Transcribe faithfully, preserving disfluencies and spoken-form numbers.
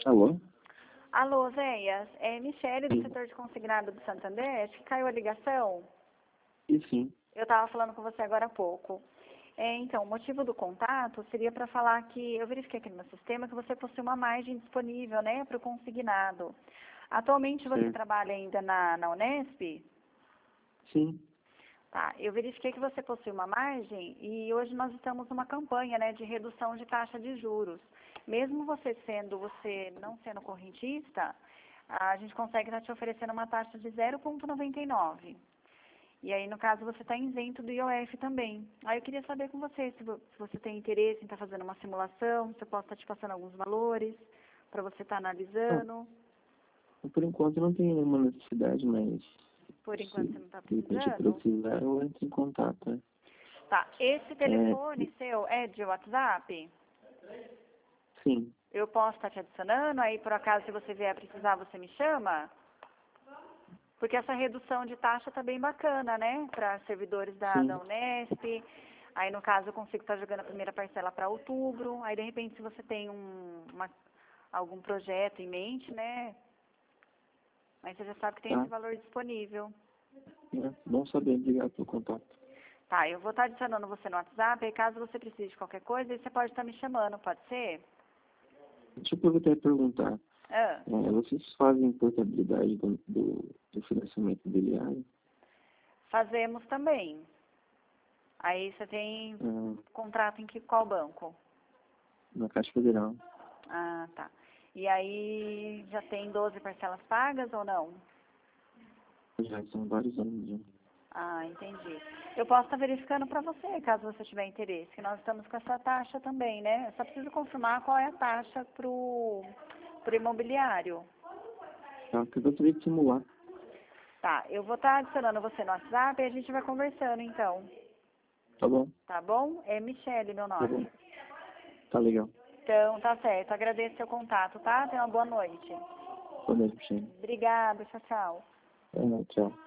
Alô? Alô, Zéias. É Michele, do Sim. setor de consignado do Santander. Acho que caiu a ligação. E sim. Eu estava falando com você agora há pouco. É, então, o motivo do contato seria para falar que eu verifiquei aqui no meu sistema que você possui uma margem disponível, né, para o consignado. Atualmente você Certo. trabalha ainda na, na Unesp? Sim. Tá, eu verifiquei que você possui uma margem e hoje nós estamos numa campanha, né, de redução de taxa de juros. Mesmo você sendo, você não sendo correntista, a gente consegue estar te oferecendo uma taxa de zero vírgula noventa e nove. E aí, no caso, você está isento do I O F também. Aí eu queria saber com você se, vo- se você tem interesse em estar fazendo uma simulação, se eu posso estar te passando alguns valores para você estar Ah, analisando. por enquanto não tenho nenhuma necessidade, mas Por se enquanto você não está de repente precisando. precisar, eu entro em contato. Né? Tá, esse É, telefone seu é de WhatsApp? sim. Eu posso estar te adicionando, aí por acaso se você vier precisar você me chama? Porque essa redução de taxa tá bem bacana, né? Para servidores da, Sim. da Unesp. Aí no caso eu consigo estar jogando a primeira parcela para outubro. Aí de repente se você tem um, uma, algum projeto em mente, né? Mas você já sabe que tem esse Tá. valor disponível. É, bom saber. Obrigado pelo contato. Tá, eu vou estar adicionando você no WhatsApp, aí caso você precise de qualquer coisa, aí você pode estar me chamando, pode ser? Deixa eu aproveitar e perguntar. Ah, É, vocês fazem portabilidade do, do, do financiamento imobiliário? fazemos também. Aí você tem Ah, contrato em que, qual banco? na Caixa Federal. Ah, tá. E aí já tem doze parcelas pagas ou não? Já são vários anos já. Ah, entendi. Eu posso estar verificando para você, caso você tiver interesse, que nós estamos com essa taxa também, né? Eu só preciso confirmar qual é a taxa pro, pro imobiliário. Tá, que eu gostaria de simular. Tá, eu vou estar adicionando você no WhatsApp e a gente vai conversando então. Tá bom? Tá bom? É Michele meu Tá bom. nome. Tá legal. Então, tá certo. Agradeço seu contato, tá? Tenha uma boa noite. Boa noite, Michele. Obrigada, tchau, tchau. É, tchau.